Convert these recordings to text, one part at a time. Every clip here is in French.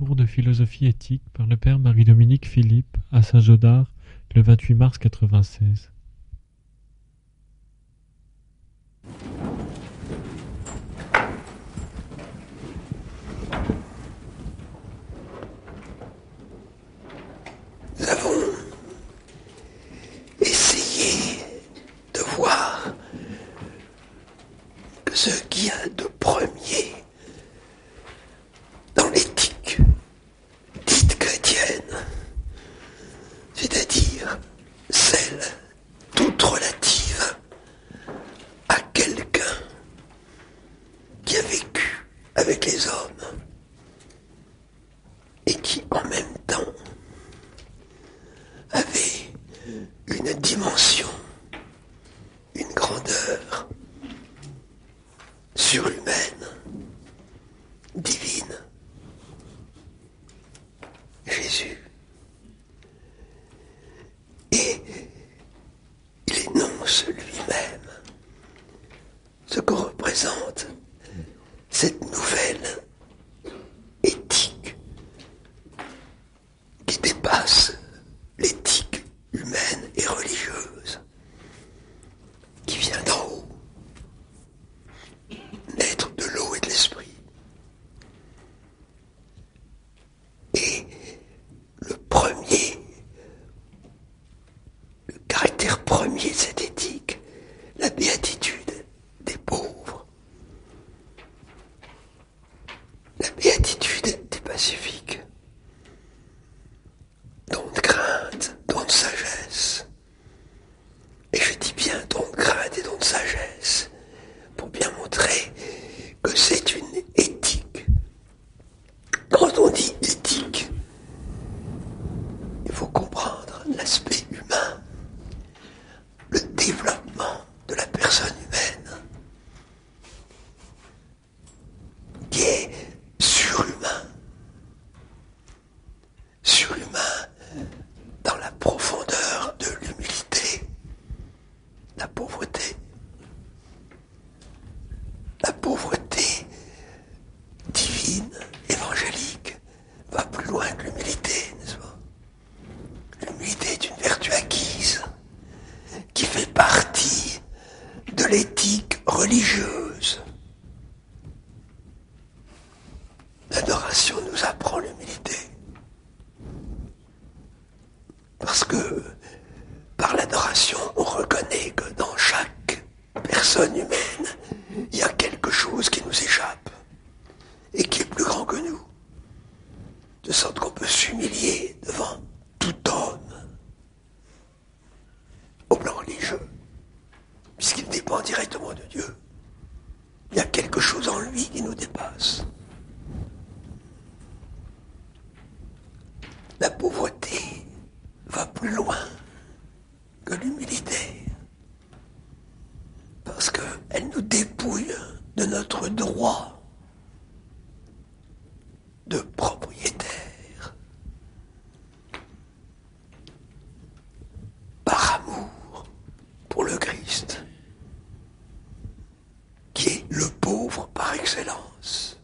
cours de philosophie éthique par le père Marie-Dominique Philippe à Saint-Gaudard le 28 mars 1996. Nous avons essayé de voir que ce qu'il y a de premier dans l'éthique dite chrétienne, c'est-à-dire celle toute relative à quelqu'un qui a vécu avec les hommes et qui en même temps avait une dimension, une grandeur surhumaine, divine. Jésus. Et il énonce lui-même ce que représente cette nouvelle éthique qui dépasse l'éthique humaine et religieuse, qui vient d'en haut, naître de l'eau et de l'esprit. Et le caractère premier de cette éthique, la béatitude des pauvres, la béatitude des pacifiques, don de crainte, don de sagesse. Et je dis bien don de crainte et don de sagesse, pour bien montrer que c'est une éthique. Quand on dit éthique, il faut comprendre l'aspect humain, le développement de la personne humaine, qui est surhumain. Surhumain dans la profondeur de l'humilité, la pauvreté. La pauvreté divine, évangélique, va plus loin que l'humilité, n'est-ce pas? L'humilité est une vertu acquise qui fait partie de l'éthique religieuse. L'adoration nous apprend l'humilité. Parce que par l'adoration, on reconnaît que dans chaque personne humaine, il y a quelque chose qui nous échappe et qui est plus grand que nous. De sorte qu'on peut s'humilier devant tout homme au plan religieux, puisqu'il dépend directement de Dieu. Il y a quelque chose en lui qui nous dépasse. La pauvreté va plus loin que l'humilité, parce qu'elle nous dépouille de notre droit de propriétaire. Par amour pour le Christ, qui est le pauvre par excellence,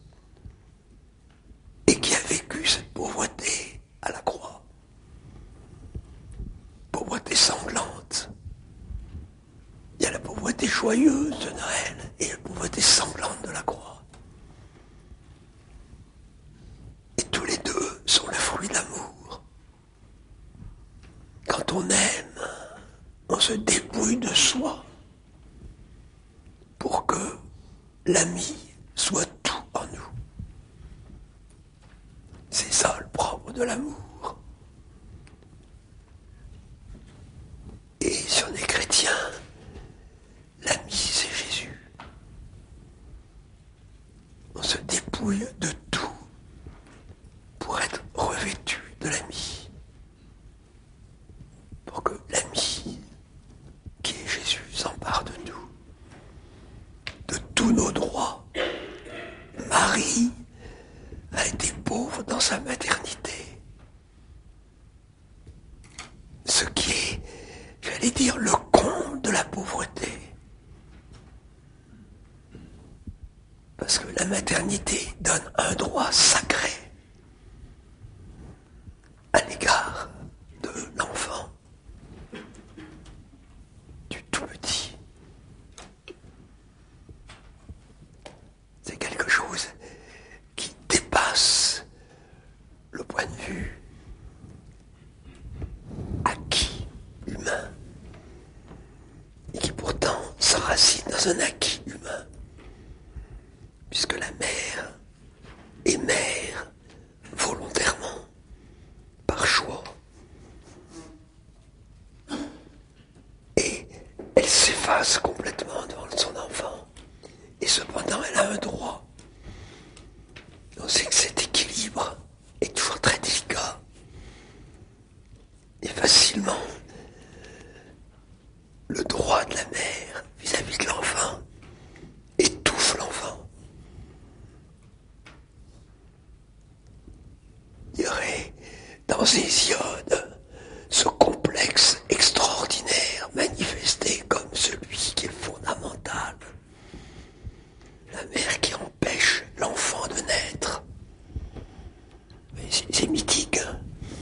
et qui a vécu cette pauvreté à la croix. Pauvreté sanglante. Il y a la pauvreté joyeuse de Noël et la pauvreté sanglante de la croix. Et tous les deux sont le fruit de l'amour. Quand on aime, on se dépouille de soi pour que l'ami soit tout en nous. C'est ça le propre de l'amour. Et si on est chrétien, l'ami c'est Jésus. On se dépouille de tout pour être revêtu de l'ami. Pour que l'ami, qui est Jésus, s'empare de nous, de tous nos droits. Marie a été pauvre dans sa maternité. Ce qui est, j'allais dire, le comble de la pauvreté. Parce que la maternité donne un droit sacré pas un acquis humain, puisque la mère est mère volontairement, par choix. Et elle s'efface complètement devant son enfant. Et cependant, elle a un droit. On sait que cet équilibre est toujours très délicat. Et facilement, le droit de la mère vis-à-vis de l'enfant étouffe l'enfant. Il y aurait dans Hésiode ce complexe extraordinaire manifesté comme celui qui est fondamental. La mère qui empêche l'enfant de naître. C'est mythique, hein,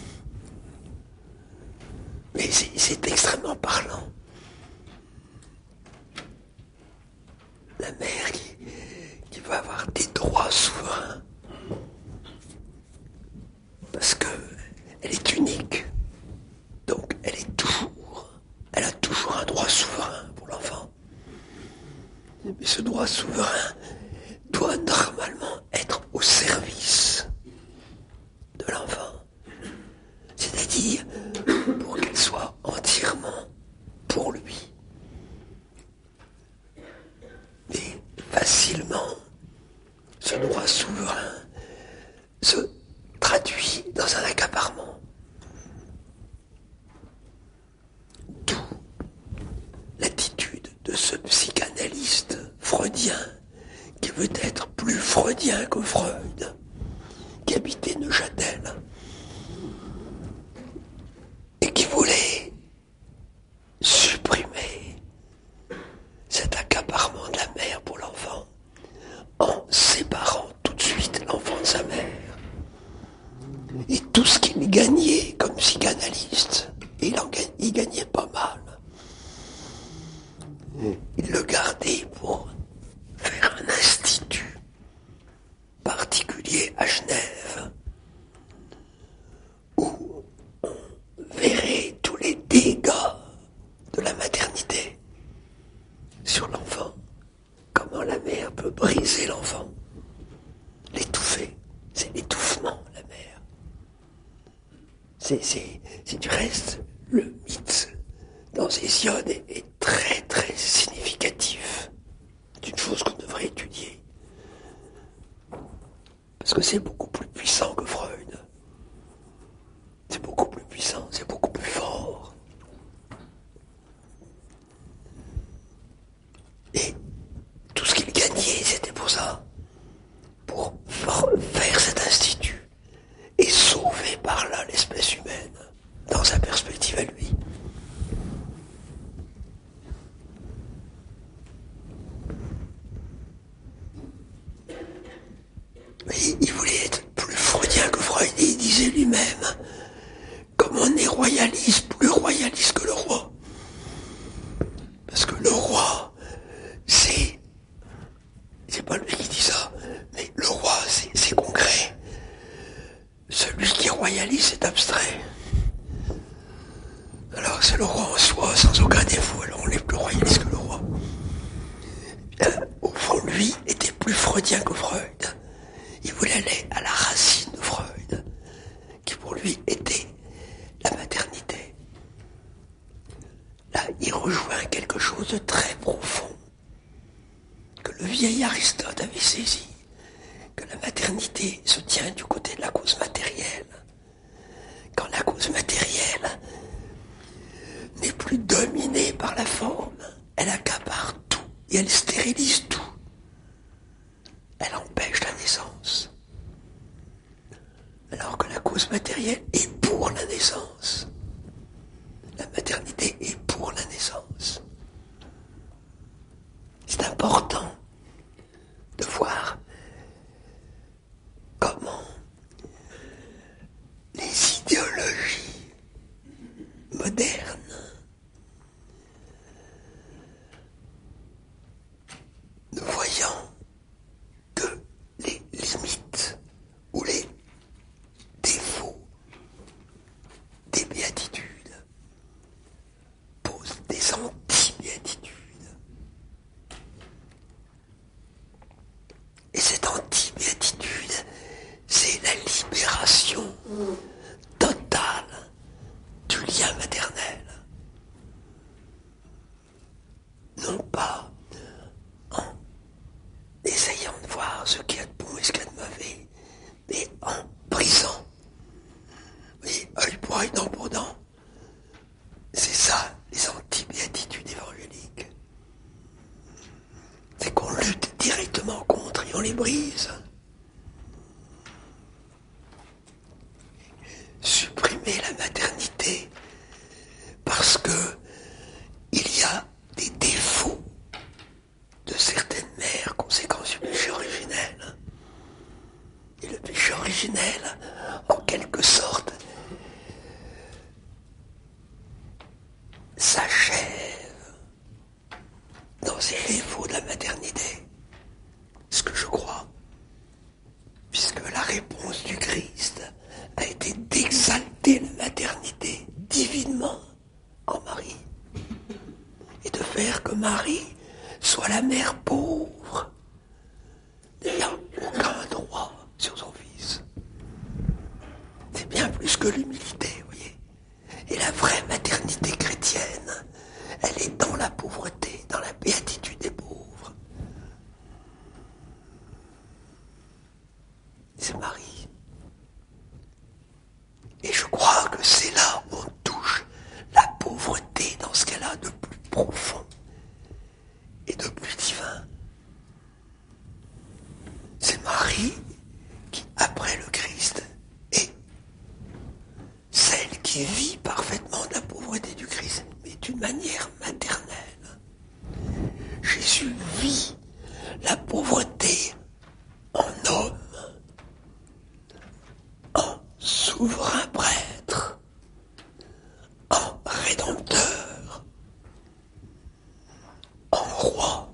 mais c'est extrêmement parlant. La mère qui va avoir des droits souverains parce que elle est unique, donc elle a toujours un droit souverain pour l'enfant. Mais ce droit souverain doit normalement être au service de l'enfant, c'est-à-dire pour qu'elle soit entièrement pour lui. Mais facilement, ce droit souverain se traduit dans un accaparement. D'où l'attitude de ce psychanalyste freudien qui veut être plus freudien que Freud, qui habitait Neuchâtel et qui voulait supprimer cet accaparement de la mère pour l'enfant en séparant tout de suite l'enfant de sa mère. Et tout ce qu'il gagnait comme psychanalyste, il gagnait pas mal. Il le gardait pour faire un institut particulier à Genève où on verrait tous les dégâts de la maternité sur l'enfant. Comment la mère peut briser l'enfant, l'étouffer. C'est l'étouffement, la mère. C'est du reste, le mythe dans Hésiode est très très significatif d'une chose qu'on devrait étudier. Parce que c'est beaucoup plus puissant que Freud. C'est beaucoup plus puissant, c'est beaucoup plus fort. Et tout ce qu'il gagnait, c'était pour ça. Pour faire cet institut. Et sauver par là l'espèce humaine, dans sa perspective à lui. Mais il voulait être plus freudien que Freud, et il disait lui-même, comme on est royaliste, plus royaliste que le roi. Parce que le roi, c'est pas lui qui dit ça, mais le roi, c'est concret. Celui qui est royaliste, c'est abstrait. Alors c'est le roi en soi, sans aucun défaut, alors on est plus royaliste que le roi. Au fond, lui était plus freudien que Freud. Il voulait aller à la racine de Freud, qui pour lui était la maternité. Là, il rejoint quelque chose de très profond, que le vieil Aristote avait saisi, que la maternité se tient du côté de la cause matérielle. Quand la cause matérielle n'est plus dominée par la forme, elle accapare tout et elle stérilise tout. Elle empêche la naissance. Alors que la cause matérielle est pour la naissance. La maternité est pour la naissance. C'est important de voir comment les idéologies modernes ne voyant que les limites ou les défauts des biens savoir ce qu'il y a de bon et ce qu'il y a de mauvais, mais en brisant. Oui, œil pour œil, dent pour dent. C'est ça, les anti-béatitudes évangéliques. C'est qu'on lutte directement contre et on les brise. Supprimer la maternité parce que il y a des défauts de certaines mères, conséquence du péché originel. Et le péché originel, en quelque sorte, s'achève dans ces défauts de la maternité. Ce que je crois, puisque la réponse du Christ a été d'exalter la maternité divinement en Marie et de faire que Marie soit la mère pauvre, n'ayant aucun droit sur son fils. C'est bien plus que l'humilité, vous voyez. Et la vraie maternité chrétienne, elle est dans la pauvreté, dans la béatitude des pauvres. C'est Marie. Et je crois que c'est là où on touche la pauvreté dans ce qu'elle a de plus profond et de plus divin. C'est Marie qui, après le Christ, est celle qui vit parfaitement de la pauvreté du Christ, mais d'une manière maternelle. Jésus vit la pauvreté en homme, en souverain prêtre, en rédempteur, en roi,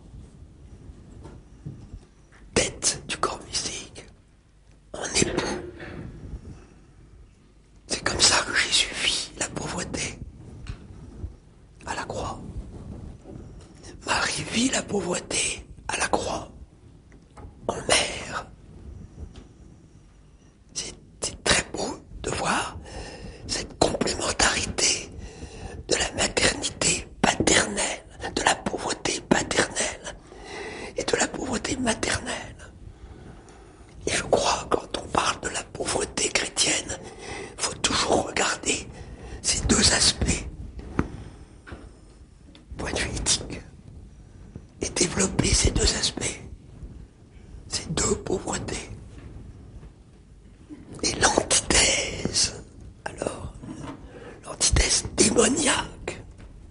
tête du corps mystique, en époux. C'est comme ça que Jésus vit la pauvreté à la croix. Marie vit la pauvreté à la croix, en mère. C'est très beau de voir cette complémentarité de la maternité paternelle, de la pauvreté paternelle et de la pauvreté maternelle. Et je crois, quand on parle de la pauvreté chrétienne, il faut toujours regarder ces deux aspects, point de vue éthique, et développer ces deux aspects, ces deux pauvretés. Et l'antithèse, alors, l'antithèse démoniaque,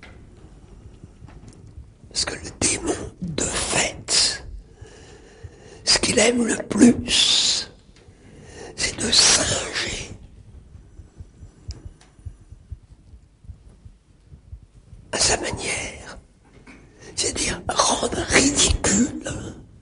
parce que le démon, de fait, ce qu'il aime le plus, c'est de singer à sa manière, c'est-à-dire rendre ridicule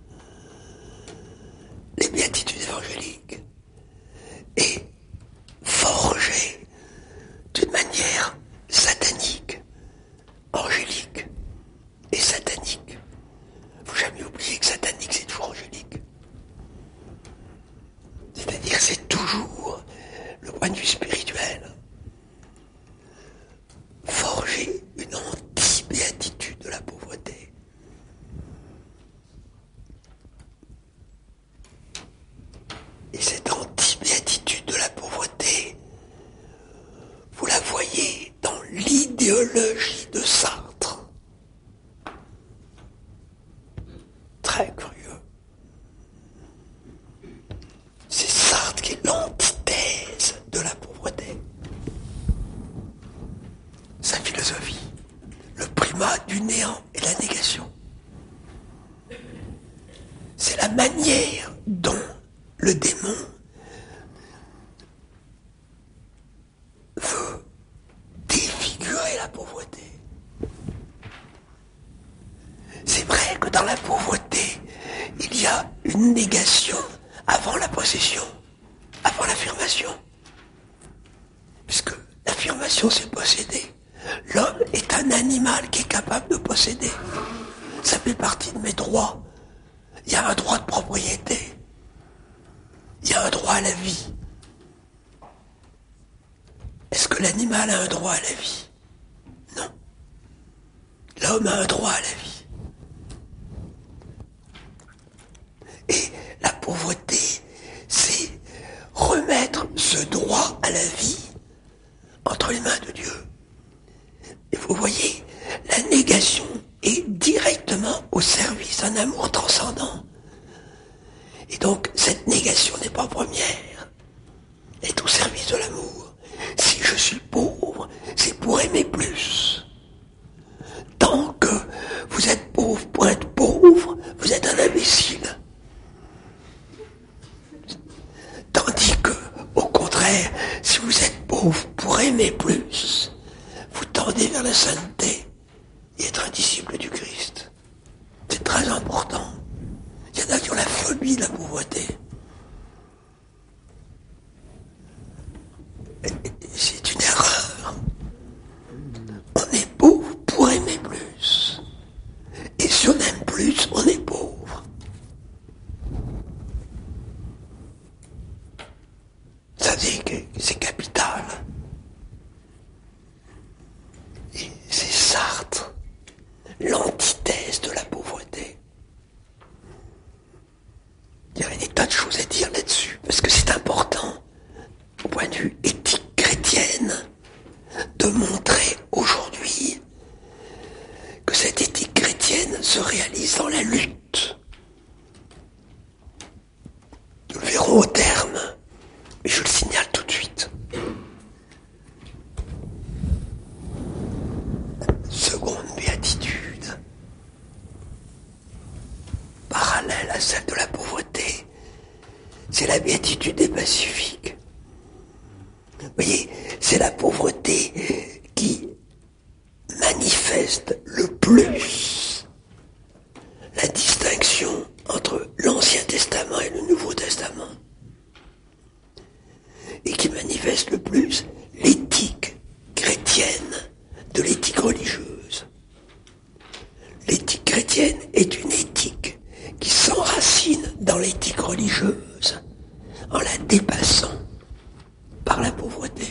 les béatitudes évangéliques et forger d'une manière satanique, angélique et satanique. Faut jamais oublier que satanique c'est toujours angélique. C'est-à-dire c'est toujours le point de vue spirituel. Forger une anti-béatitude de la pauvreté. Et cette anti-béatitude de la pauvreté, vous la voyez dans l'idéologie de Sartre. Très curieux. C'est Sartre qui est l'antithèse de la pauvreté. Sa philosophie, le primat du néant et la négation. C'est la manière dont le démon veut défigurer la pauvreté. C'est vrai que dans la pauvreté, il y a une négation avant la possession, avant l'affirmation. Puisque l'affirmation, c'est posséder. L'homme est un animal qui est capable de posséder. Ça fait partie de mes droits. Il y a un droit de propriété. Il y a un droit à la vie. Est-ce que l'animal a un droit à la vie? Non. L'homme a un droit à la vie. Et la pauvreté, c'est remettre ce droit à la vie entre les mains de Dieu. Et vous voyez, la négation est directement au service d'un amour transcendant. Et donc, cette négation n'est pas première, elle est au service de l'amour. Si je suis pauvre, c'est pour aimer plus. Tant que vous êtes pauvre pour être pauvre, vous êtes un imbécile. Tandis que, au contraire, si vous êtes pauvre pour aimer plus, vous tendez vers la sainteté et être un disciple du Christ. C'est très important. Il y en a qui ont la phobie de la pauvreté. C'est une erreur. On est pauvre pour aimer plus. Et si on aime plus, on est pauvre. Ça dit que c'est capital. Et c'est Sartre, l'antithèse de la pauvreté. Il y aurait des tas de choses à dire là-dessus, parce que c'est important, au point de vue éthique chrétienne, de montrer aujourd'hui que cette éthique chrétienne se réalise dans la lutte. Nous le verrons au terme, mais je le signale tout de suite. Seconde béatitude, parallèle à celle de la pauvreté, c'est la béatitude des pacifiques. Vous voyez, c'est la pauvreté qui manifeste le plus la distinction entre l'Ancien Testament et le Nouveau Testament. Et qui manifeste le plus l'éthique chrétienne de l'éthique religieuse. L'éthique chrétienne est une éthique qui s'enracine dans l'éthique religieuse en la dépassant par la pauvreté.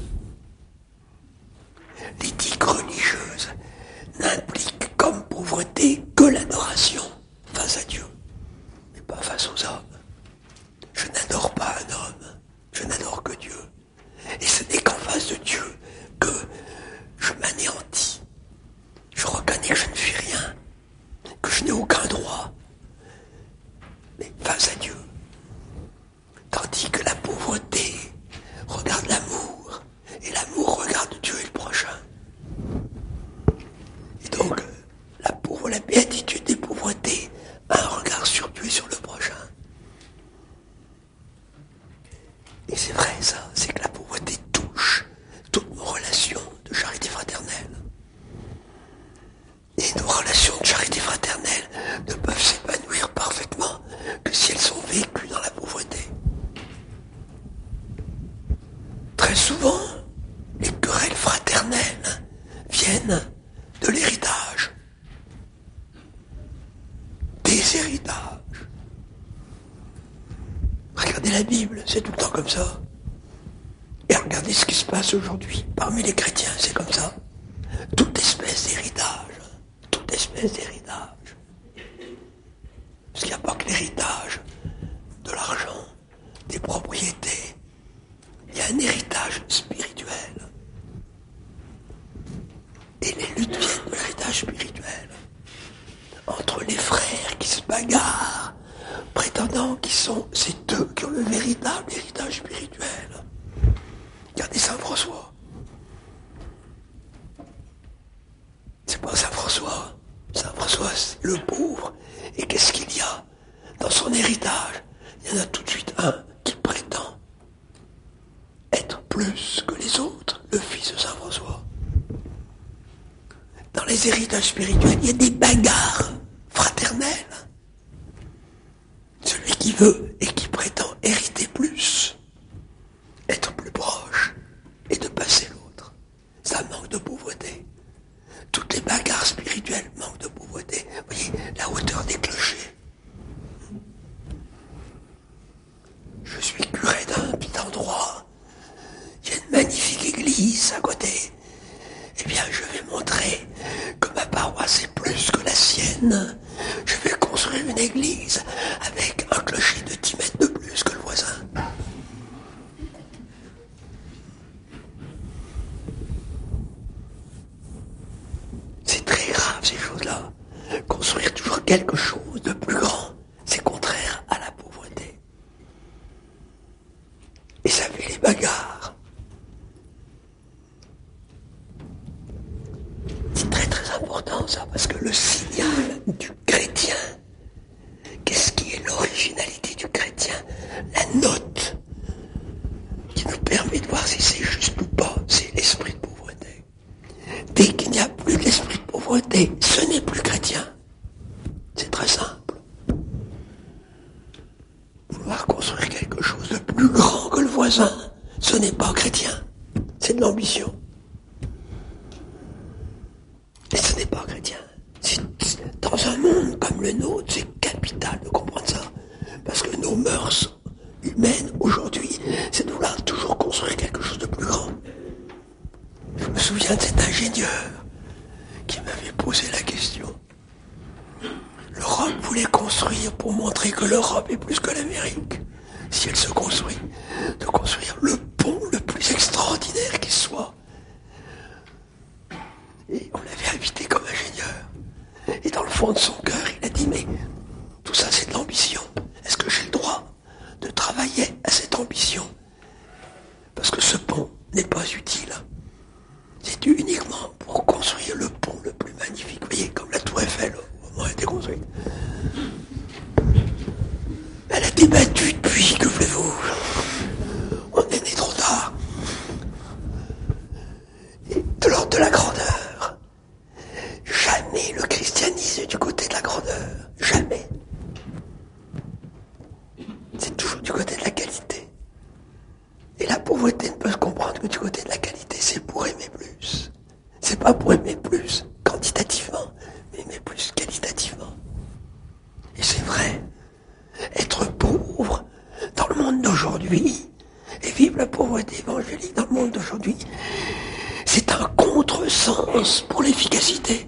L'éthique religieuse n'implique comme pauvreté que l'adoration face à Dieu, mais pas face aux hommes. Je n'adore pas un homme, je n'adore que Dieu. Et ce n'est qu'en face de Dieu que je m'anéantis. Je reconnais que je ne suis rien, que je n'ai aucun droit, mais face à Dieu. Tandis que la pauvreté regarde l'amour, et l'amour regarde Dieu et le prochain. Et donc, la béatitude des pauvretés a un regard sur Dieu et sur le prochain. Et c'est vrai ça, c'est que la pauvreté touche toutes nos relations de charité fraternelle. Et nos relations de charité fraternelle ne peuvent s'épanouir parfaitement que si elles sont vécues dans la pauvreté. Très souvent, les querelles fraternelles viennent de l'héritage, des héritages. Regardez la Bible, c'est tout le temps comme ça. Et regardez ce qui se passe aujourd'hui. Parmi les chrétiens, c'est comme ça. Toute espèce d'héritage. Toute espèce d'héritage. Parce qu'il n'y a pas que l'héritage de l'argent, des propriétés. Il y a un héritage spirituel. Et les luttes viennent de l'héritage spirituel. Entre les frères qui se bagarrent, prétendant qu'ils sont, c'est eux qui ont le véritable héritage spirituel. Regardez Saint François. C'est pas Saint François. Saint François, c'est le pauvre. Et qu'est-ce qu'il y a dans son héritage? Il y en a tout de suite un qui prétend être plus que les autres, le fils de Saint François. Dans les héritages spirituels, il y a des bagarres fraternelles. Celui qui veut et qui prétend hériter plus, être plus proche et de passer l'autre, ça manque de pauvreté. Toutes les bagarres spirituelles manquent de pauvreté. Vous voyez, la hauteur des clochers. Je suis curé d'un petit endroit. Il y a une magnifique église à côté. Eh bien, je vais montrer que ma paroisse est plus que la sienne. Je vais construire une église avec un clocher de 10 quelque chose de plus grand. C'est contraire à la pauvreté. Et ça fait les bagarres. C'est très très important ça, parce que le signal du chrétien, qu'est-ce qui est l'originalité du chrétien? La note qui nous permet de voir si c'est juste ou pas, c'est l'esprit de pauvreté. Dès qu'il n'y a plus l'esprit de pauvreté, ce n'est plus chrétien. C'est très simple. Vouloir construire quelque chose de plus grand que le voisin, ce n'est pas chrétien. C'est de l'ambition. Et ce n'est pas chrétien. Dans un monde comme le nôtre, c'est capital de comprendre ça. Parce que nos mœurs humaines aujourd'hui, c'est de vouloir toujours construire quelque chose de plus grand. Je me souviens de cet ingénieur qui m'avait posé la question. L'Europe voulait construire pour montrer que l'Europe est plus que l'Amérique. Si elle se construit, de construire le pont le plus extraordinaire qui soit. Et on l'avait invité comme ingénieur. Et dans le fond de son cœur, il a dit, mais tout ça c'est de l'ambition. Est-ce que j'ai le droit de travailler à cette ambition? Parce que ce pont n'est pas utile. C'est uniquement pour construire le pont le plus magnifique. Vous voyez, comme la tour Eiffel, au moment où elle a été construite. Elle a débattu depuis, que voulez-vous? On est né trop tard. Et de l'ordre de la grandeur. Jamais le christianisme est du côté de la grandeur. Jamais. C'est toujours du côté de la qualité. Et la pauvreté ne peut se comprendre que du côté de la qualité. C'est pour aimer plus. C'est pas pour aimer plus quantitativement, mais aimer plus qualitativement. Et c'est vrai. Être pauvre dans le monde d'aujourd'hui et vivre la pauvreté évangélique dans le monde d'aujourd'hui, c'est un contresens pour l'efficacité.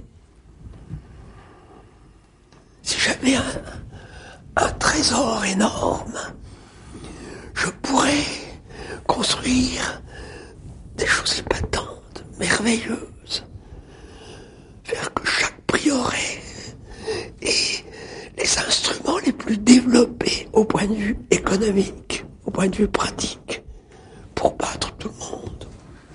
Si j'avais un trésor énorme, je pourrais construire des choses épatantes, merveilleuses, faire que chaque prieuré ait les instruments les plus développés au point de vue économique, au point de vue pratique, pour battre tout le monde.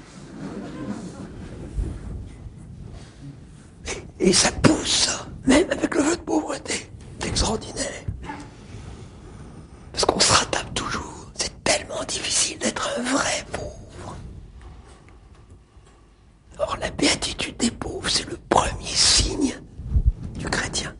Et ça pousse, ça, même avec le vœu de pauvreté. C'est extraordinaire. Parce qu'on se rattrape toujours. C'est tellement difficile d'être un vrai pauvre. Or, la béatitude des pauvres, c'est le premier signe du chrétien.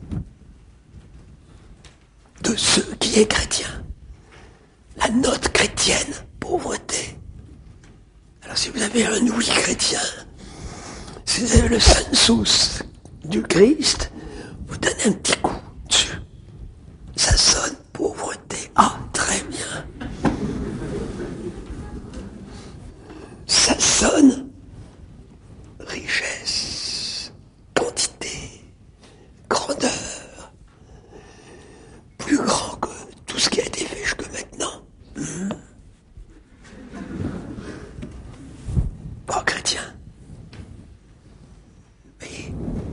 De ce qui est chrétien. La note chrétienne, pauvreté. Alors si vous avez un oui chrétien, si vous avez le sensus du Christ, vous donnez un petit coup dessus. Ça sonne pauvreté. Ah, très bien. Ça sonne richesse, quantité, grandeur, plus grand que tout ce qui a été fait jusque maintenant. Pas chrétien. Mais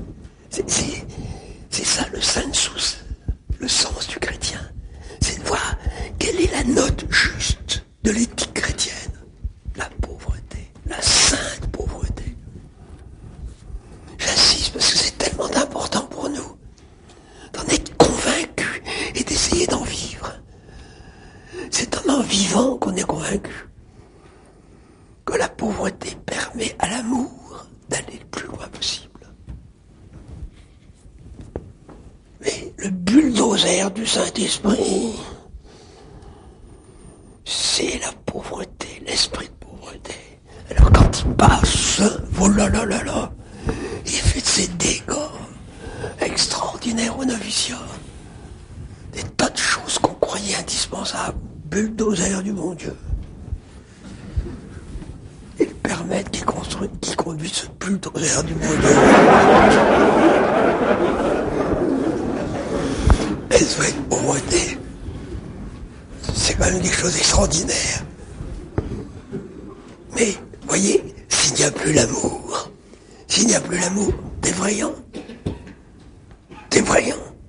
c'est ça le sensus, le sens du chrétien. C'est de voir quelle est la note juste de l'éthique chrétienne. La pauvreté, la sainte pauvreté. J'insiste parce que c'est tellement important pour nous d'en être convaincus et d'essayer d'en vivre. C'est en vivant qu'on est convaincu que la pauvreté permet à l'amour d'aller le plus loin possible. Mais le bulldozer du Saint-Esprit, c'est la pauvreté, l'esprit de pauvreté. Alors quand il passe, oh là là là là, il fait de ses dégâts extraordinaires au noviciat. Des tas de choses qu'on croyait indispensables. Bulldozer du bon Dieu. Et le permettre qui conduit ce bulldozer du bon Dieu. Esprit de pauvreté. C'est quand même des choses extraordinaires. Mais, voyez, s'il n'y a plus l'amour, t'es voyant.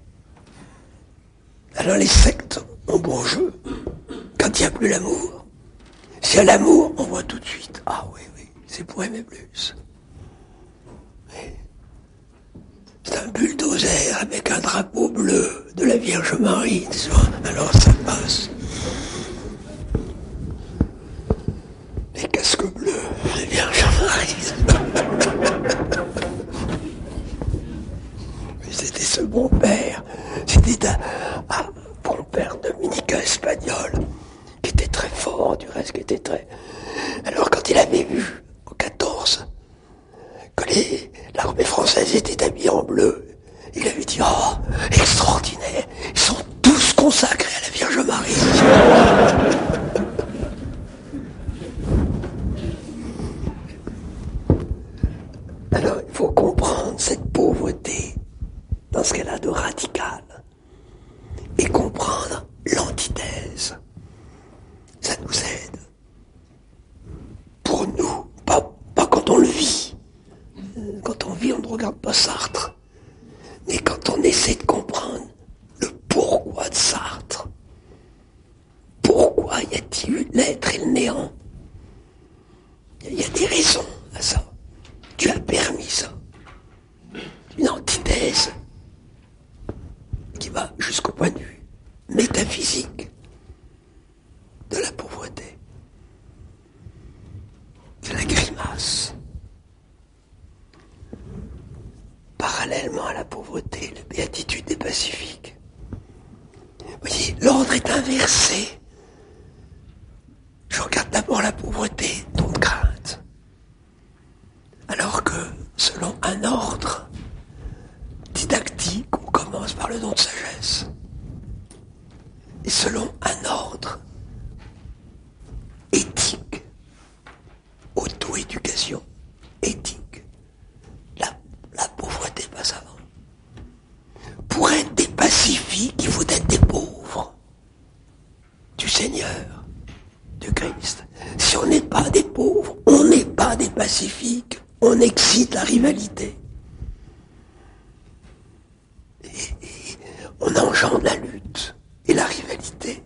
Alors les sectes ont bon jeu quand il n'y a plus l'amour. S'il y a l'amour, on voit tout de suite. Ah oui, c'est pour aimer plus. Oui. C'est un bulldozer avec un drapeau bleu de la Vierge Marie. Alors ça passe. Les casques bleus, la Vierge Marie. C'était ce bon père. C'était un bon père dominicain espagnol qui était très fort, du reste, qui était très... Alors quand il avait vu, en 14, que l'armée française était habillée en bleu, il avait dit, oh, extraordinaire, ils sont tous consacrés à la Vierge Marie. Alors il faut comprendre cette pauvreté dans ce qu'elle a de radical et comprendre l'antithèse. Ça nous aide. Pour nous, pas quand on le vit. Quand on vit, on ne regarde pas Sartre. Mais quand on essaie de comprendre le pourquoi de Sartre, pourquoi y a-t-il eu l'être et le néant? Il y a des raisons à ça. Tu as permis ça. Une antithèse qui va jusqu'au point de vue métaphysique de la pauvreté. C'est la grimace. Parallèlement à la pauvreté, la béatitude des pacifiques. Vous voyez, l'ordre est inversé. Je regarde d'abord la pauvreté, donc crainte. Alors que, selon un ordre didactique, on commence par le don de sagesse. Et selon un ordre éthique, auto-éducation éthique, la pauvreté passe avant. Pour être des pacifiques, il faut être des pauvres du Seigneur, du Christ. Si on n'est pas des pauvres, on n'est pas des pacifiques, on excite la rivalité. Et on engendre la lutte et la rivalité.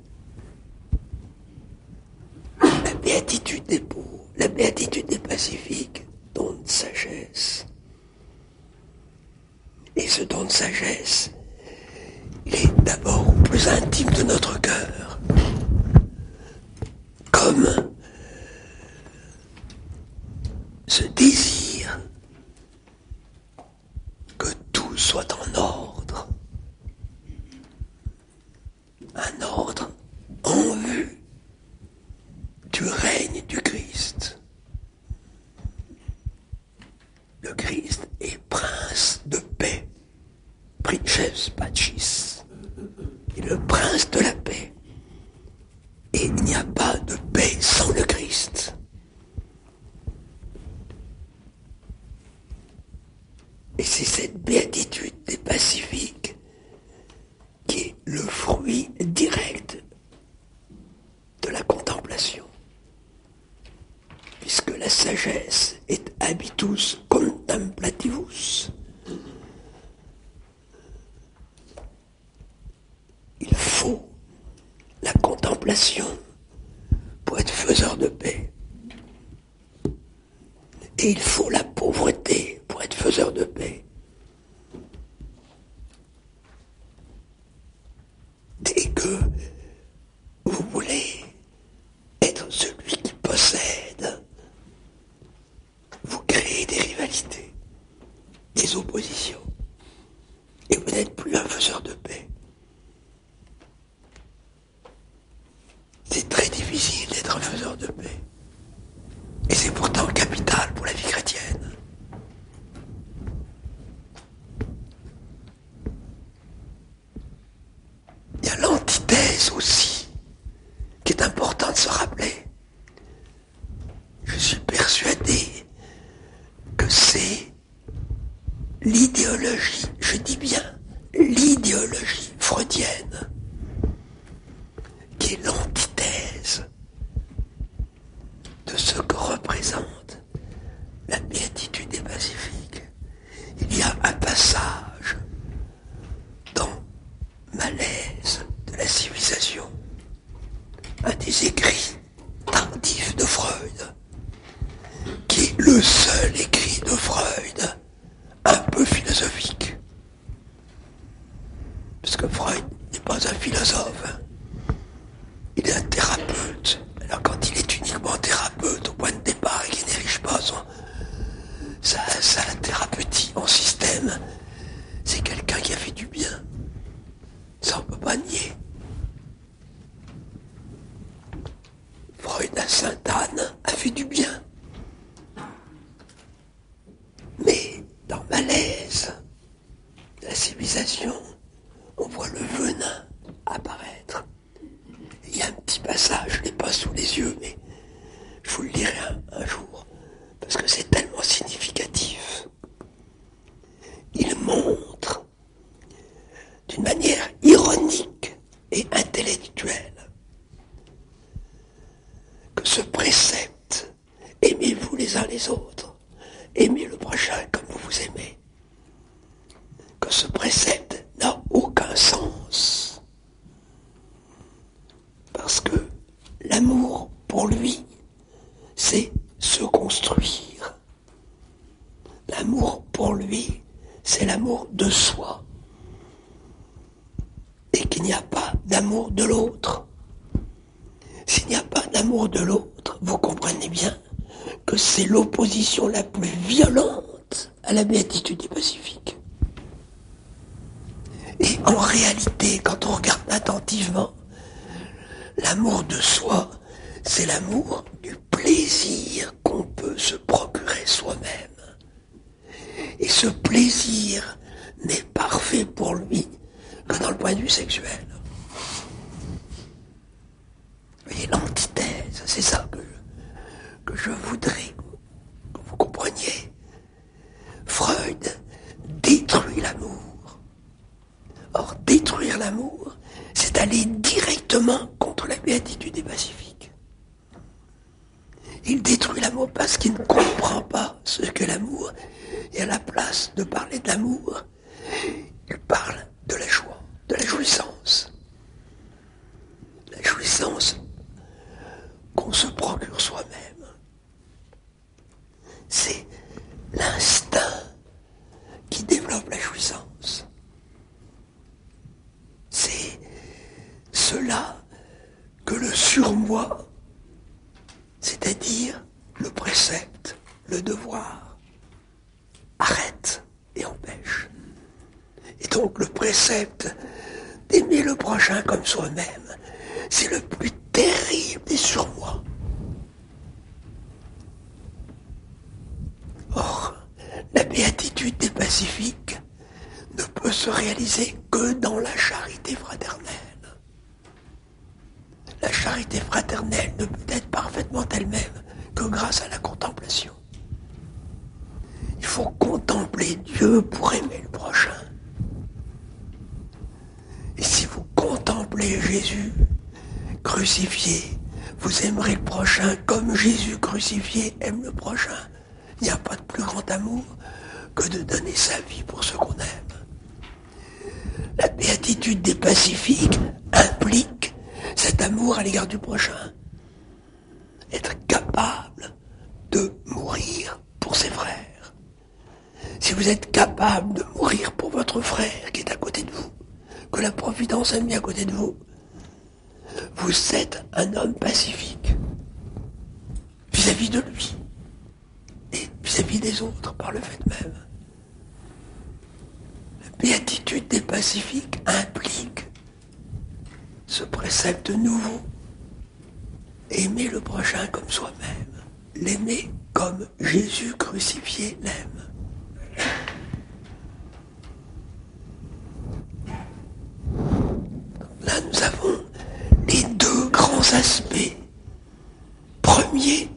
La béatitude des pauvres, la béatitude des pacifiques, don de sagesse. Et ce don de sagesse, il est d'abord au plus intime de notre cœur. Comme ce désir que tout soit en ordre. Un ordre en vue du règne du Christ. Le Christ est prince de paix, princes pacis, il est le prince de la paix. Et il n'y a pas de paix sans le Christ. Et c'est cette béatitude des pacifiques qui est le fruit direct de la contemplation. Puisque la sagesse est habitus contemplativus. Il faut la contemplation pour être faiseur de paix. Et il faut la pauvreté pour être faiseur de paix. Dès que vous voulez être celui qui possède, vous créez des rivalités, des oppositions. Et vous n'êtes plus un faiseur de paix. C'est très difficile d'être un faiseur de paix. Et c'est pourtant capital pour la vie chrétienne. Il y a l'antithèse aussi, qui est important de se rappeler. Je suis persuadé que c'est l'idéologie, je dis bien l'idéologie freudienne, qui est l'antithèse des écrits tardifs de Freud, qui est le seul écrit de Freud un peu philosophique. Parce que Freud n'est pas un philosophe, il est un thérapeute. Alors quand il est uniquement thérapeute au point de départ et qu'il n'érige pas sa thérapeutie en système, c'est quelqu'un qui a fait du bien. Ça on peut pas nier. Freud à Sainte-Anne a fait du bien. Mais dans Malaise, la civilisation, on voit le venin apparaître. Il y a un petit passage, je ne l'ai pas sous les yeux, mais je vous le lirai un jour, parce que c'est tellement significatif. Il montre, d'une manière ironique et intellectuelle, que ce précepte, aimez-vous les uns les autres, aimez le prochain comme vous vous aimez, que ce précepte n'a aucun sens. Parce que l'amour, pour lui, c'est se construire. L'amour, pour lui, c'est l'amour de soi. Et qu'il n'y a pas d'amour de l'autre. S'il n'y a pas d'amour de l'autre, vous comprenez bien que c'est l'opposition la plus violente à la béatitude des pacifiques. Et en réalité, quand on regarde attentivement, l'amour de soi, c'est l'amour du plaisir qu'on peut se procurer soi-même. Et ce plaisir n'est parfait pour lui que dans le point de vue sexuel. Vous voyez, l'antithèse, c'est ça que je voudrais que vous compreniez. Freud détruit l'amour. Or, détruire l'amour, c'est aller directement contre la béatitude des pacifiques. Il détruit l'amour parce qu'il ne comprend pas ce que l'amour, et à la place de parler de l'amour, il parle de la joie, de la jouissance. La jouissance qu'on se procure soi-même. C'est l'instinct qui développe la jouissance. C'est cela que le surmoi, c'est-à-dire le précepte, le devoir, arrête et empêche. Et donc le précepte d'aimer le prochain comme soi-même, c'est le plus terrible des surmois. Or, la béatitude des pacifiques ne peut se réaliser que dans la charité fraternelle. La charité fraternelle ne peut être parfaitement elle-même que grâce à la contemplation. Il faut contempler Dieu pour aimer le prochain. Et si vous contemplez Jésus crucifié, vous aimerez le prochain comme Jésus crucifié aime le prochain. Il n'y a pas de plus grand amour que de donner sa vie pour ce qu'on aime. La béatitude des pacifiques implique cet amour à l'égard du prochain. Être capable de mourir pour ses frères. Si vous êtes capable de mourir pour votre frère qui est à côté de vous, que la Providence a mis à côté de vous, vous êtes un homme pacifique vis-à-vis de lui et vis-à-vis des autres par le fait même. La béatitude des pacifiques implique ce précepte nouveau. Aimer le prochain comme soi-même. L'aimer comme Jésus crucifié l'aime. Là, nous avons les deux grands aspects premiers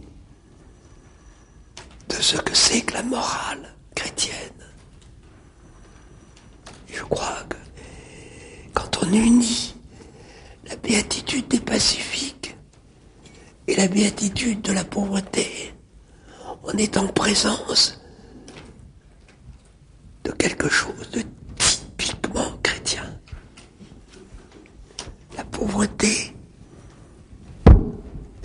de ce que c'est que la morale chrétienne. Et je crois que quand on unit la béatitude des pacifiques et la béatitude de la pauvreté, on est en présence de quelque chose de typiquement chrétien. La pauvreté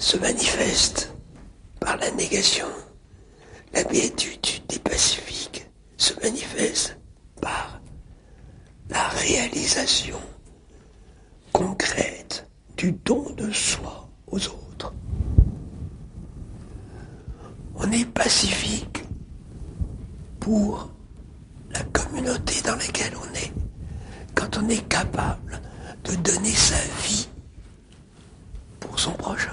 se manifeste par la négation. La béatitude des pacifiques se manifeste par la réalisation concrète du don de soi aux autres. On est pacifique pour la communauté dans laquelle on est, quand on est capable de donner sa vie pour son prochain.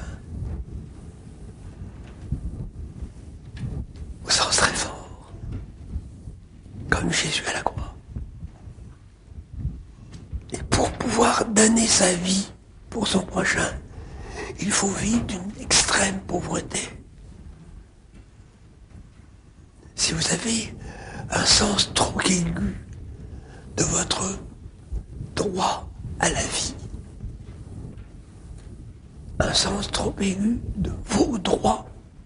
Au sens très fort, comme Jésus à la croix. Et pour pouvoir donner sa vie pour son prochain, il faut vivre d'une extrême pauvreté. Si vous avez un sens trop aigu de votre droit à la vie, un sens trop aigu de vos droits,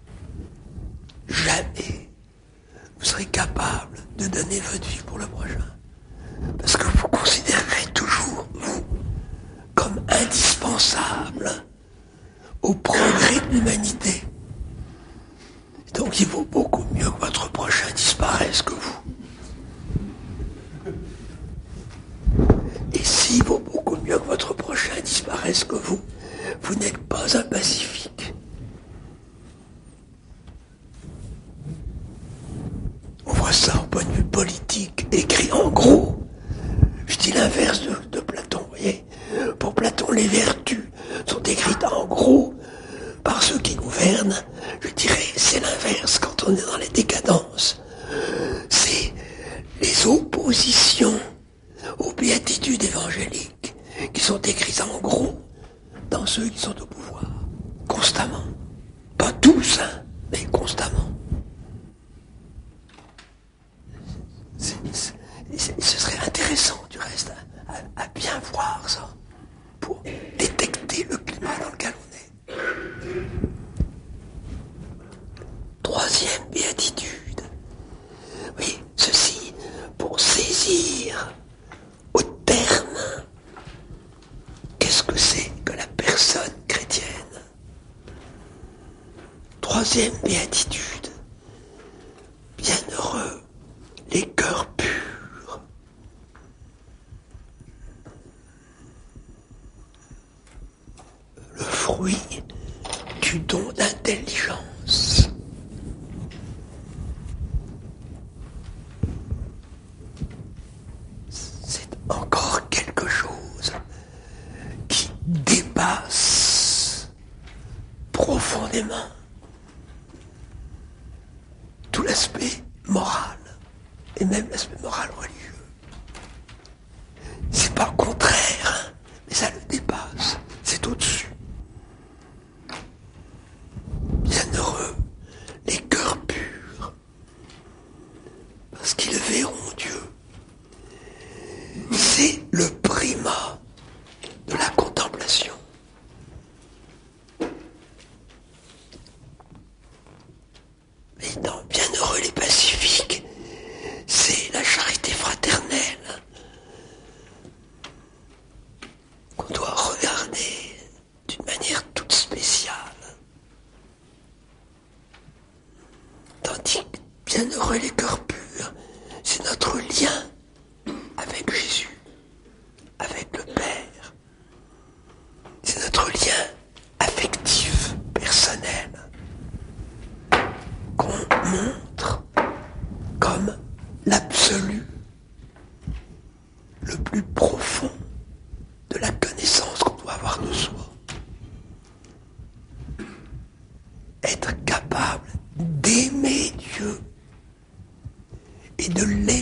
jamais vous serez capable de donner votre vie pour le prochain. Parce que vous considérerez toujours, vous, comme indispensable au progrès de l'humanité. Donc il vaut beaucoup mieux que votre prochain disparaisse que vous. Et s'il vaut beaucoup mieux que votre prochain disparaisse que vous, vous n'êtes pas un pacifique. On voit ça au point de vue politique, écrit en gros. Je dis l'inverse de Platon, vous voyez. Pour Platon, les vertus sont écrites en gros par ceux qui gouvernent. Je dirais, c'est l'inverse quand on est dans les décadences. C'est les oppositions aux béatitudes évangéliques qui sont écrites en gros dans ceux qui sont au pouvoir, constamment. Pas tous, hein, mais constamment. Ce serait intéressant, du reste, à bien voir ça, pour détecter le climat dans lequel on est. Troisième béatitude. Oui, ceci pour saisir au terme qu'est-ce que c'est que la personne chrétienne. Troisième béatitude. Bienheureux les cœurs purs. Le fruit du don d'intelligence. C'est encore quelque chose qui dépasse profondément tout l'aspect moral et même l'aspect moral religieux. C'est pas contraire, mais ça le dépasse, c'est au-dessus. Bienheureux les cœurs purs, parce qu'ils verront Dieu. C'est le primat de la contemplation. Mais dans bienheureux les pacifiques, c'est la charité fraternelle qu'on doit regarder d'une manière toute spéciale. Tandis que bienheureux les cœurs purs, c'est notre lien avec Jésus, avec le Père. C'est notre lien affectif, personnel, qu'on montre comme l'absolu, le plus profond de la connaissance qu'on doit avoir de soi. Être capable d'aimer Dieu et de l'aimer